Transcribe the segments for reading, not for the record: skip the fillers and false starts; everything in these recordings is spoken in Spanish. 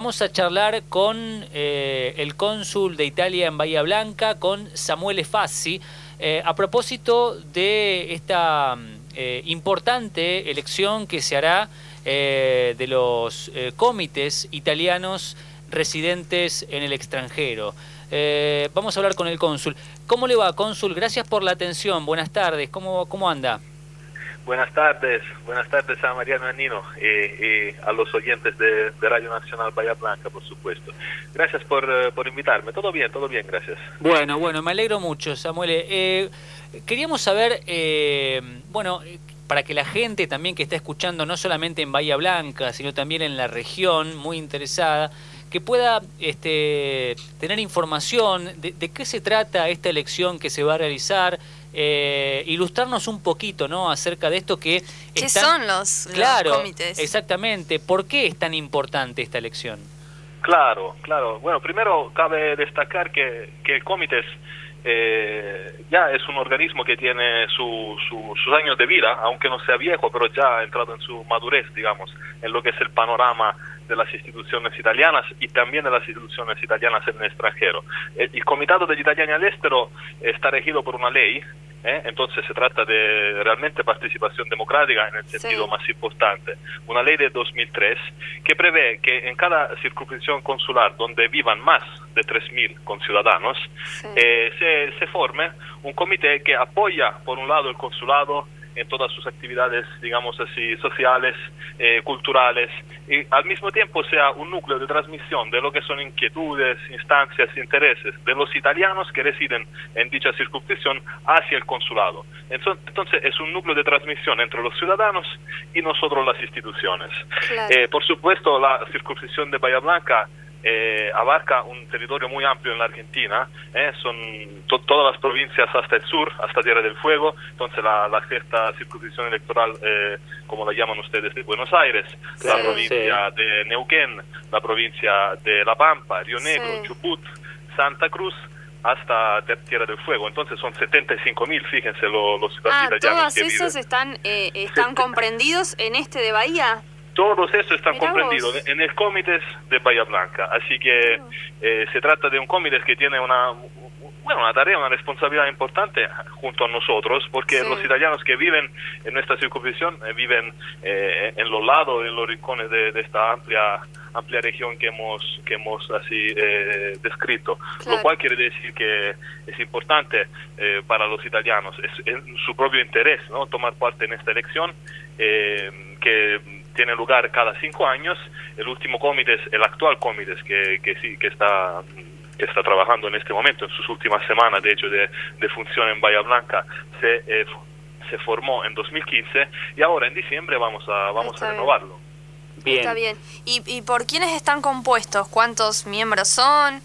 vamos a charlar con el cónsul de Italia en Bahía Blanca, con Samuele Fassi, a propósito de esta importante elección que se hará de los comités italianos residentes en el extranjero. Vamos a hablar con el cónsul. ¿Cómo le va, cónsul? Gracias por la atención. Buenas tardes. ¿Cómo anda? Buenas tardes a Mariano y a Nino y a los oyentes de Radio Nacional Bahía Blanca, por supuesto. Gracias por invitarme. Todo bien, gracias. Bueno, me alegro mucho, Samuele. Queríamos saber, para que la gente también que está escuchando, no solamente en Bahía Blanca, sino también en la región, muy interesada, que pueda tener información de qué se trata esta elección que se va a realizar, ilustrarnos un poquito, ¿no?, acerca de esto que... ¿Qué son los comités? Exactamente. ¿Por qué es tan importante esta elección? Claro. Bueno, primero cabe destacar que el comités ya es un organismo que tiene sus años de vida, aunque no sea viejo, pero ya ha entrado en su madurez, digamos, en lo que es el panorama de las instituciones italianas y también de las instituciones italianas en el extranjero. El Comitato degli Italiani all'estero está regido por una ley, entonces se trata de realmente participación democrática en el sentido más importante. Una ley de 2003 que prevé que en cada circunscripción consular donde vivan más de 3.000 conciudadanos, se forme un comité que apoya, por un lado, el consulado en todas sus actividades, digamos así, sociales, culturales, y al mismo tiempo sea un núcleo de transmisión de lo que son inquietudes, instancias, intereses de los italianos que residen en dicha circunscripción hacia el consulado. Entonces es un núcleo de transmisión entre los ciudadanos y nosotros las instituciones. Claro. Por supuesto, la circunscripción de Bahía Blanca abarca un territorio muy amplio en la Argentina, son todas las provincias hasta el sur, hasta Tierra del Fuego. Entonces la sexta circunscripción electoral, como la llaman ustedes, de Buenos Aires, la provincia de Neuquén, la provincia de La Pampa, Río Negro, Chubut, Santa Cruz, hasta Tierra del Fuego. Entonces son 75.000, fíjense los italianos. ¿Todas esas están comprendidos en este de Bahía? Todos estos están comprendidos en el comité de Bahía Blanca, así que se trata de un comité que tiene una tarea, una responsabilidad importante junto a nosotros, porque los italianos que viven en nuestra circunscripción viven en los lados, en los rincones de esta amplia región que hemos así descrito, lo cual quiere decir que es importante para los italianos, es en su propio interés, ¿no?, tomar parte en esta elección que tiene lugar cada 5 años. El último comité, el actual comité que está trabajando en este momento, en sus últimas semanas de hecho de función en Bahía Blanca, se formó en 2015 y ahora en diciembre vamos a renovarlo. Bien. Está bien. ¿Y por quiénes están compuestos? ¿Cuántos miembros son?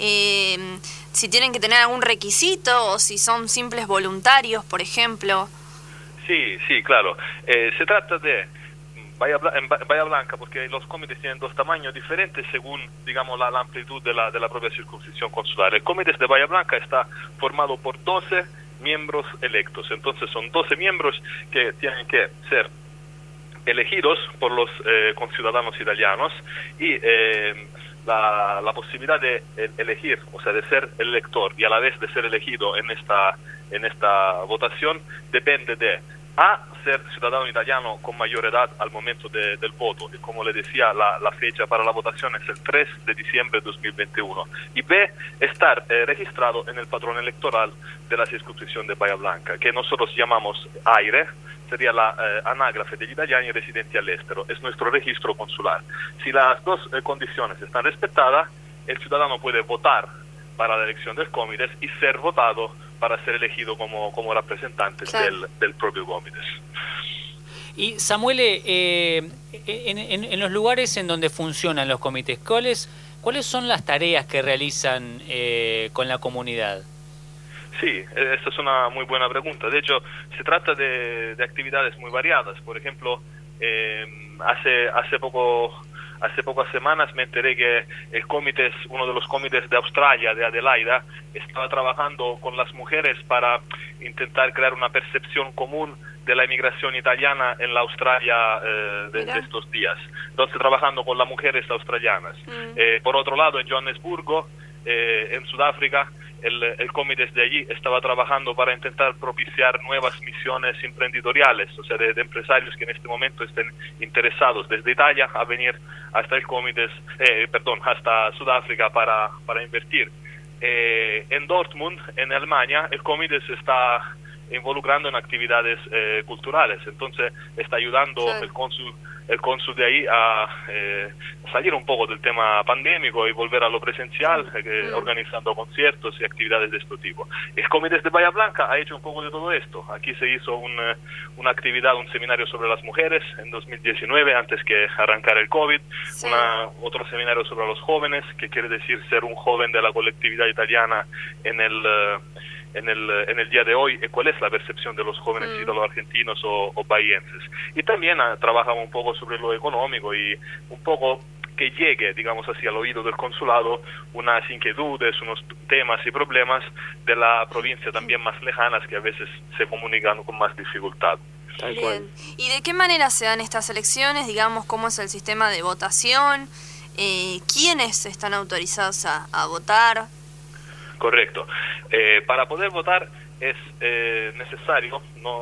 Si tienen que tener algún requisito o si son simples voluntarios, por ejemplo. Sí, claro. Se trata de Bahía Blanca, porque los comités tienen dos tamaños diferentes según, digamos, la amplitud de la propia circunscripción consular. El comité de Bahía Blanca está formado por 12 miembros electos, entonces son 12 miembros que tienen que ser elegidos por los conciudadanos italianos y la posibilidad de elegir, o sea, de ser elector y a la vez de ser elegido en esta votación depende de ser ciudadano italiano con mayor edad al momento del voto, y como le decía, la fecha para la votación es el 3 de diciembre de 2021, y B, estar registrado en el padrón electoral de la circunscripción de Bahía Blanca, que nosotros llamamos AIRE, sería la anagrafe degli italiani residenti all'estero, es nuestro registro consular. Si las dos condiciones están respetadas, el ciudadano puede votar para la elección del comité y ser votado para ser elegido como representante del propio comité. Y Samuele, en los lugares en donde funcionan los comités, ¿cuáles son las tareas que realizan con la comunidad? Sí, esta es una muy buena pregunta. De hecho, se trata de actividades muy variadas. Por ejemplo, hace pocas semanas me enteré que uno de los comités de Australia, de Adelaida, estaba trabajando con las mujeres para intentar crear una percepción común de la inmigración italiana en la Australia de estos días. Entonces, trabajando con las mujeres australianas. Por otro lado, en Johannesburgo, en Sudáfrica, el comité de allí estaba trabajando para intentar propiciar nuevas misiones emprendedoriales, o sea, de empresarios que en este momento estén interesados desde Italia a venir hasta hasta Sudáfrica para invertir. En Dortmund, en Alemania, el comité se está involucrando en actividades culturales, entonces está ayudando el cónsul de ahí a salir un poco del tema pandémico y volver a lo presencial, organizando conciertos y actividades de este tipo. El Comité de Bahía Blanca ha hecho un poco de todo esto. Aquí se hizo una actividad, un seminario sobre las mujeres en 2019, antes que arrancara el COVID, otro seminario sobre los jóvenes, que quiere decir ser un joven de la colectividad italiana en el día de hoy, cuál es la percepción de los jóvenes ítalo-argentinos o bahienses. Y también trabajamos un poco sobre lo económico y un poco que llegue, digamos así, al oído del consulado unas inquietudes, unos temas y problemas de la provincia también más lejanas que a veces se comunican con más dificultad. Bien. ¿Y de qué manera se dan estas elecciones? Digamos, ¿cómo es el sistema de votación? ¿Quiénes están autorizados a votar? Correcto. Para poder votar es necesario,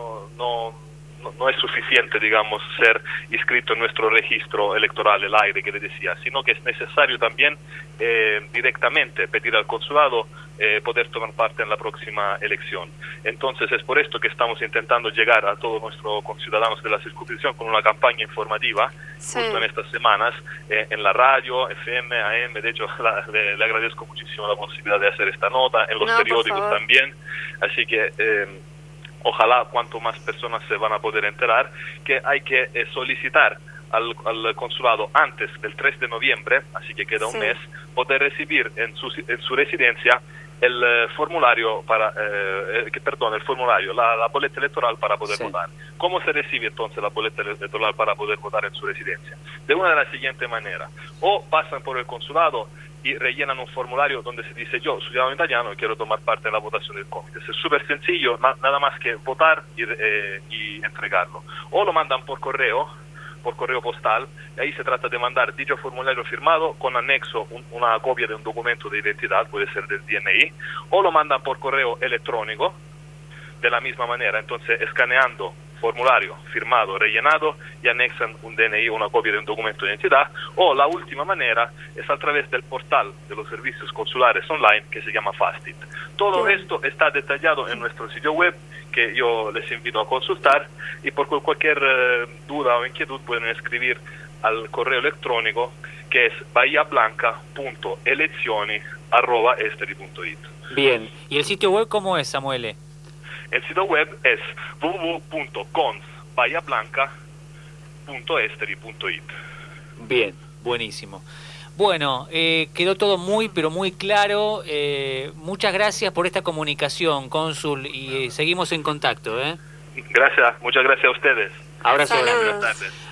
no es suficiente, digamos, ser inscrito en nuestro registro electoral, el AIRE que le decía, sino que es necesario también directamente pedir al consulado poder tomar parte en la próxima elección. Entonces es por esto que estamos intentando llegar a todos nuestros conciudadanos de la circunscripción con una campaña informativa justo en estas semanas, en la radio, FM, AM. De hecho, le agradezco muchísimo la posibilidad de hacer esta nota, en los periódicos también, así que ojalá cuanto más personas se van a poder enterar que hay que solicitar al consulado antes del 3 de noviembre, así que queda un mes, poder recibir en su residencia el formulario la boleta electoral para poder votar. ¿Cómo se recibe entonces la boleta electoral para poder votar en su residencia? De una de la siguiente manera: o pasan por el consulado y rellenan un formulario donde se dice: yo, ciudadano italiano, y quiero tomar parte en la votación del comité. Es súper sencillo, nada más que votar y entregarlo. O lo mandan por correo postal, y ahí se trata de mandar dicho formulario firmado con anexo una copia de un documento de identidad, puede ser del DNI, o lo mandan por correo electrónico de la misma manera, entonces escaneando formulario firmado, rellenado, y anexan un DNI o una copia de un documento de identidad. O la última manera es a través del portal de los servicios consulares online que se llama Fastit. Todo esto está detallado en nuestro sitio web, que yo les invito a consultar, y por cualquier duda o inquietud pueden escribir al correo electrónico, que es bahiablanca.elezioni@esteri.it. Bien, ¿y el sitio web cómo es, Samuele? El sitio web es www.bahiablanca.esteri.it. Bien, buenísimo. Bueno, quedó todo muy, pero muy claro. Muchas gracias por esta comunicación, cónsul, y seguimos en contacto. Gracias, muchas gracias a ustedes. Abrazo. Saludos. Buenas tardes.